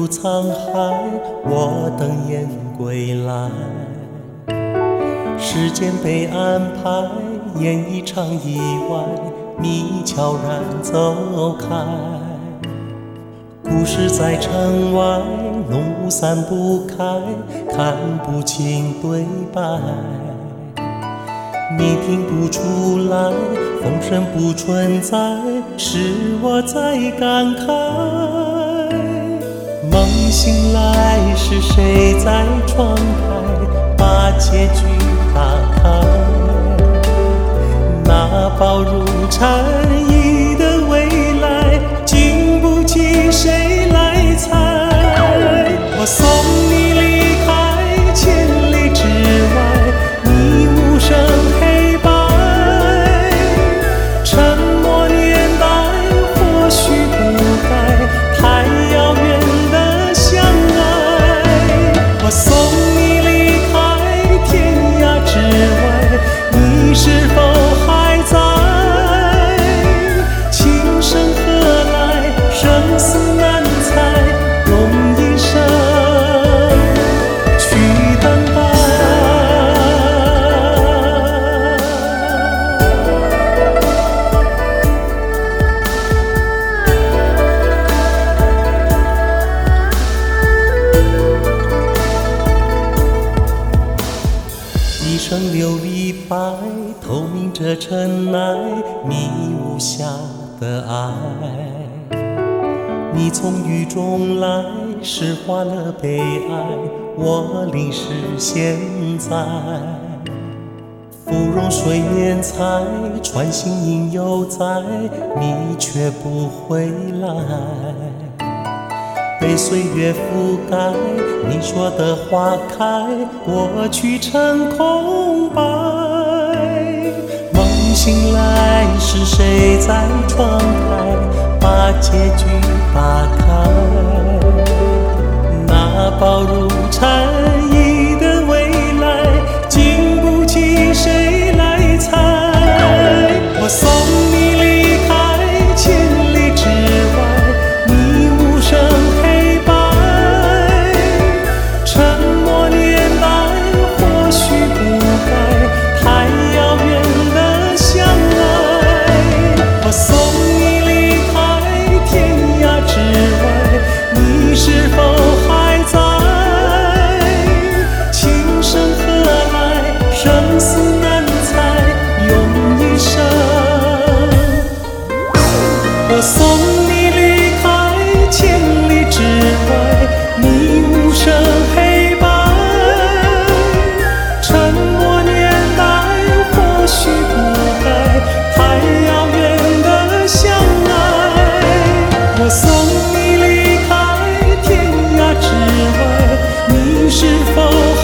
入沧海，我等雁归来。时间被安排，演一场意外，你悄然走开。故事在城外，浓雾散不开，看不清对白。你听不出来，风声不存在，是我在感慨。梦醒来，是谁在窗台把结局打开？那薄如蝉翼的未来，经不起谁来猜。我送你离开千里之外，你无声黑白。沉默年代或许不该太遥远的相爱。我送你离开天涯之外，你是否还在？情深何来，生死难猜，用一生去等待。一生琉璃白，透明着尘埃，你无瑕的爱。你从雨中来，诗化了悲哀，我淋湿现在。芙蓉水面采，穿行影犹在，你却不回来。被岁月覆盖，你说的花开，过去成空白。梦醒来，是谁在窗台把结局打开？那薄如蝉翼的未来，经不起谁来猜。我送你离开千里之外，你无声黑白。沉默年代或许不该太遥远的相爱。我送你离开天涯之外，你是否还在？情深何来，生死难猜，用一生。我送你离开千里之外，你无声黑白。沉默年代或许不该太遥远的相爱。我送你离开天涯之外，你是否